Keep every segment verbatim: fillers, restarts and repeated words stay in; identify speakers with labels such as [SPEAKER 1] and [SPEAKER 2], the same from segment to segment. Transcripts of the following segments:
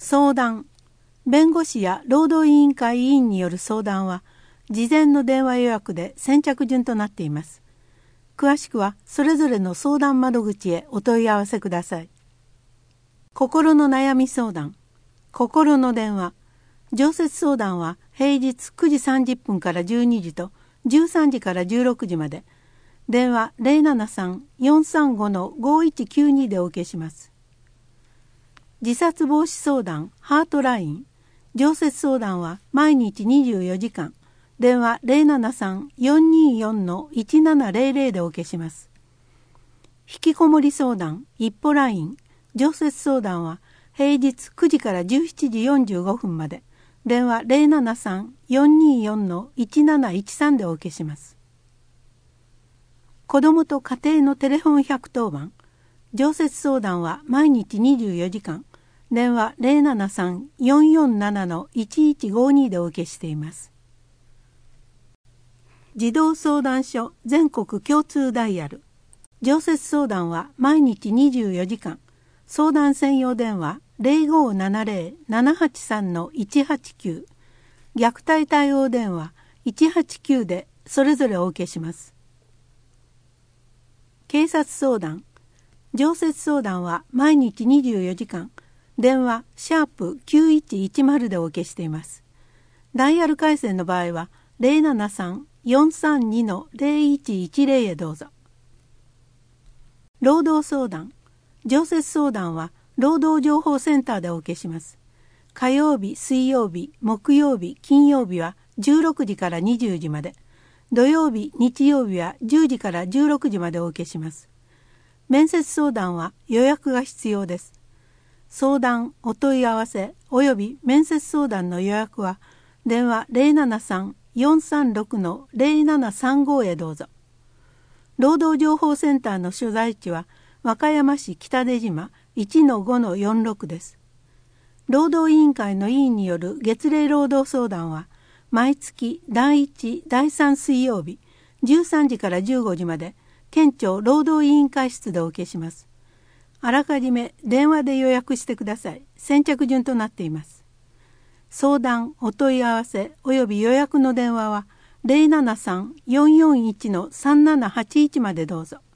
[SPEAKER 1] 相談。弁護士や労働委員会委員による相談は、事前の電話予約で先着順となっています。詳しくはそれぞれの相談窓口へお問い合わせください。心の悩み相談。心の電話。常設相談は平日くじさんじゅっぷんからじゅうにじとじゅうさんじからじゅうろくじまで。電話 ゼロななさん よんさんご ごいちきゅうに でお受けします。自殺防止相談ハートライン。常設相談は毎日にじゅうよじかん。電話 ゼロななさん よんにーよん いちななゼロゼロ でお受けします。引きこもり相談一歩ライン。常設相談は平日くじからじゅうしちじよんじゅうごふんまで。電話 ゼロななさん よんにーよん いちなないちさん でお受けします。子どもと家庭のテレフォンひゃくとおばん。常設相談は毎日にじゅうよじかん。電話 ゼロななさん よんよんなないちいちごに でお受けしています。児童相談所全国共通ダイヤル。常設相談は毎日にじゅうよじかん。相談専用電話 ゼロごーななゼロ ななはちさん いちはちきゅう。虐待対応電話いちはちきゅうでそれぞれお受けします。警察相談。常設相談は毎日にじゅうよじかん。電話シャープきゅういちいちまるでお受けしています。ダイヤル回線の場合は ゼロななさん よんさんに ゼロいちいちゼロ へどうぞ。労働相談。常設相談は労働情報センターでお受けします。火曜日、水曜日、木曜日、金曜日はじゅうろくじからにじゅうじまで。土曜日、日曜日はじゅうじからじゅうろくじまでお受けします。面接相談は予約が必要です。相談、お問い合わせおよび面接相談の予約は電話 ゼロななさん よんさんろく ゼロななさんご へどうぞ。労働情報センターの所在地は和歌山市北出島 いちのごのよんろく です。労働委員会の委員による月例労働相談は毎月だいいち、だいさん水曜日じゅうさんじからじゅうごじまで県庁労働委員会室でお受けします。あらかじめ電話で予約してください。先着順となっています。相談、お問い合わせおよび予約の電話はゼロななさん よんよんいち さんななはちいちまでどうぞ。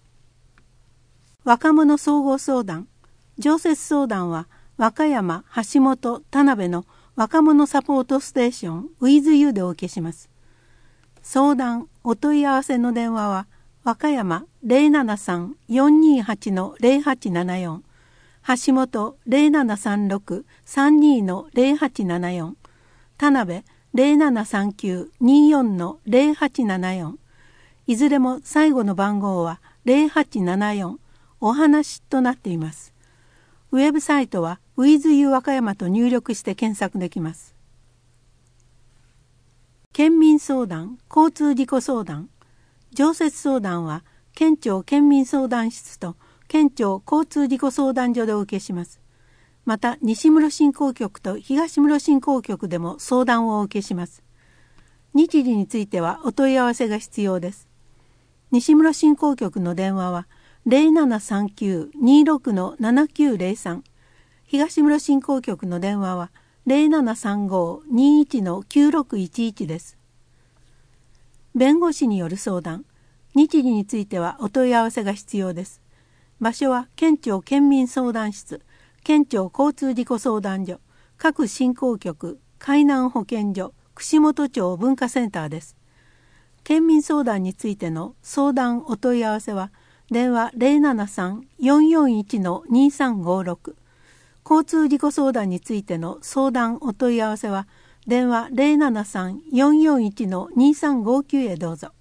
[SPEAKER 1] 若者総合相談。常設相談は和歌山、橋本、田辺の若者サポートステーション ウィズユー でお受けします。相談、お問い合わせの電話は和歌山 ゼロななさん よんにはち ゼロはちななよん、橋本 ゼロななさんろく さんに ゼロはちななよん、田辺 ゼロななさんきゅう によん ゼロはちななよん、いずれも最後の番号はゼロはちななよん、お話となっています。ウェブサイトは ウィズユー 和歌山と入力して検索できます。県民相談、交通事故相談。常設相談は県庁県民相談室と県庁交通事故相談所でお受けします。また西室振興局と東室振興局でも相談をお受けします。日時についてはお問い合わせが必要です。西室振興局の電話はゼロななさんきゅう にろく ななきゅうゼロさん、東室振興局の電話はゼロななさんご にいち きゅうろくいちいちです。弁護士による相談。日時についてはお問い合わせが必要です。場所は県庁県民相談室、県庁交通事故相談所、各振興局、海南保健所、串本町文化センターです。県民相談についての相談お問い合わせは電話 ゼロななさん よんよんいち にさんごろく、交通事故相談についての相談お問い合わせは電話 ゼロななさん よんよんいち にさんごきゅう へどうぞ。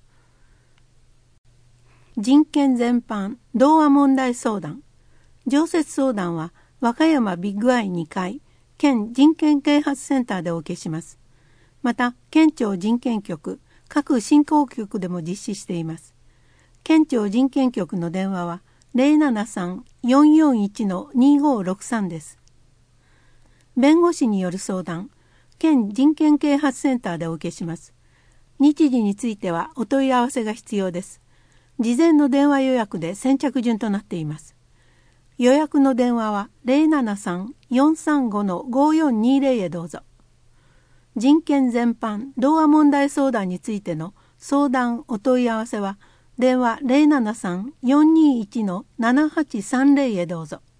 [SPEAKER 1] 人権全般同和問題相談。常設相談は和歌山ビッグアイにかい県人権啓発センターでお受けします。また県庁人権局、各振興局でも実施しています。県庁人権局の電話はゼロななさん よんよんいち にごろくさんです。弁護士による相談。県人権啓発センターでお受けします。日時についてはお問い合わせが必要です。事前の電話予約で先着順となっています。 予約の電話は ゼロななさん よんさんご ごよんにゼロ へどうぞ。人権全般、同和問題相談についての相談お問い合わせは電話 ゼロななさん よんにいち ななはちさんゼロ へどうぞ。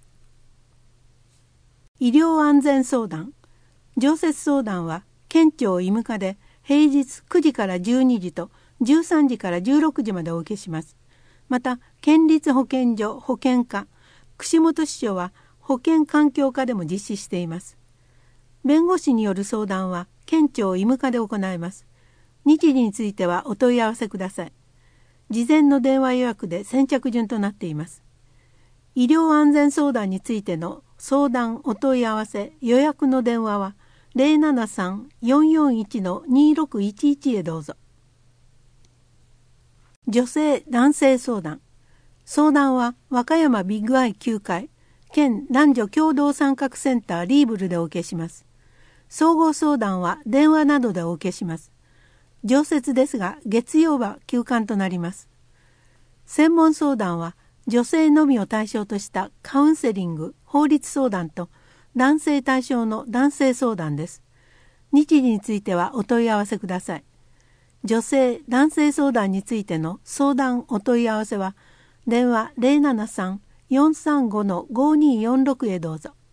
[SPEAKER 1] 医療安全相談。常設相談は県庁医務課で平日くじからじゅうにじとじゅうさんじからじゅうろくじまでお受けします。また県立保健所保健課、串本支所は保健環境課でも実施しています。弁護士による相談は県庁医務課で行います。日時についてはお問い合わせください。事前の電話予約で先着順となっています。医療安全相談についての相談お問い合わせ予約の電話は ゼロななさん よんよんいち にろくいちいち へどうぞ。女性男性相談。相談は和歌山ビッグアイきゅうかい県男女共同参画センターリーブルでお受けします。総合相談は電話などでお受けします。常設ですが月曜は休館となります。専門相談は女性のみを対象としたカウンセリング、法律相談と男性対象の男性相談です。日時についてはお問い合わせください。女性・男性相談についての相談お問い合わせは電話 ゼロななさん よんさんご ごによんろく へどうぞ。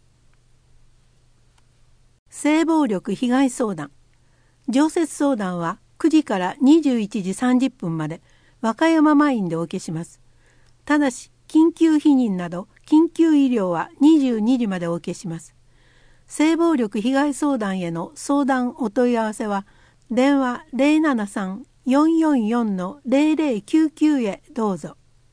[SPEAKER 1] 性暴力被害相談。常設相談はくじからにじゅういちじさんじゅっぷんまで和歌山マインでお受けします。ただし緊急避妊など緊急医療はにじゅうにじまでお受けします。性暴力被害相談への相談お問い合わせは電話 ゼロななさん よんよんよん ゼロゼロきゅうきゅう へどうぞ。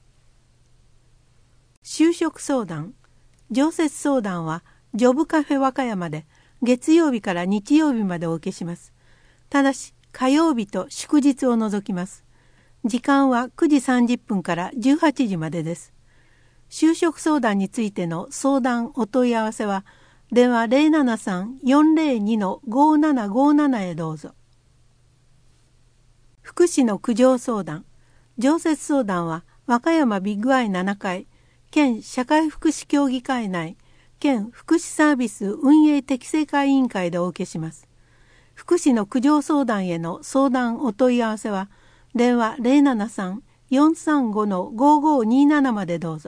[SPEAKER 1] 就職相談。常設相談はジョブカフェ和歌山で月曜日から日曜日までお受けします。ただし火曜日と祝日を除きます。時間はくじさんじゅっぷんからじゅうはちじまでです。就職相談についての相談お問い合わせは電話 ゼロななさん よんゼロに ごななごなな へどうぞ。福祉の苦情相談。常設相談は和歌山ビッグアイななかい県社会福祉協議会内県福祉サービス運営適正化委員会でお受けします。福祉の苦情相談への相談お問い合わせは電話 ゼロななさん よんさんご ごごになな までどうぞ。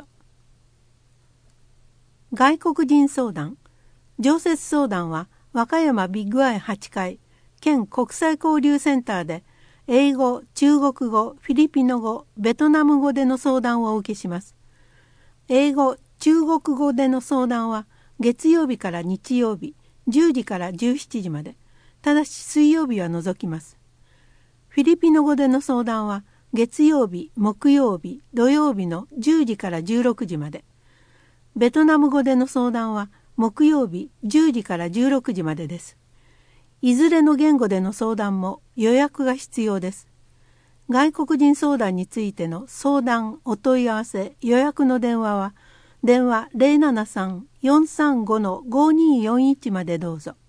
[SPEAKER 1] 外国人相談。常設相談は和歌山ビッグアイはちかい県国際交流センターで英語、中国語、フィリピノ語、ベトナム語での相談をお受けします。英語、中国語での相談は月曜日から日曜日じゅうじからじゅうしちじまで、ただし水曜日は除きます。フィリピノ語での相談は月曜日、木曜日、土曜日のじゅうじからじゅうろくじまで。ベトナム語での相談は木曜日じゅうじからじゅうろくじまでです。いずれの言語での相談も予約が必要です。外国人相談についての相談お問い合わせ予約の電話は電話 ゼロななさん よんさんご ごによんいち までどうぞ。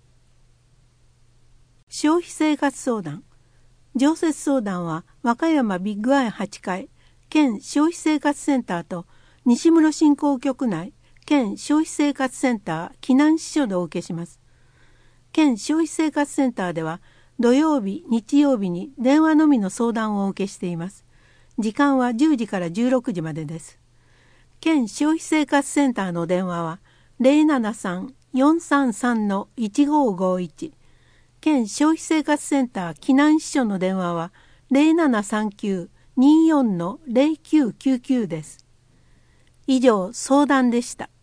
[SPEAKER 1] 消費生活相談。常設相談は和歌山ビッグアイはちかい県消費生活センターと西室振興局内県消費生活センター岐南支所でお受けします。県消費生活センターでは土曜日、日曜日に電話のみの相談をお受けしています。時間はじゅうじからじゅうろくじまでです。県消費生活センターの電話は ゼロななさん よんさんさん いちごごいち、県消費生活センター岐南支所の電話は ゼロななさんきゅう にーよん ゼロきゅうきゅうきゅう です。以上、相談でした。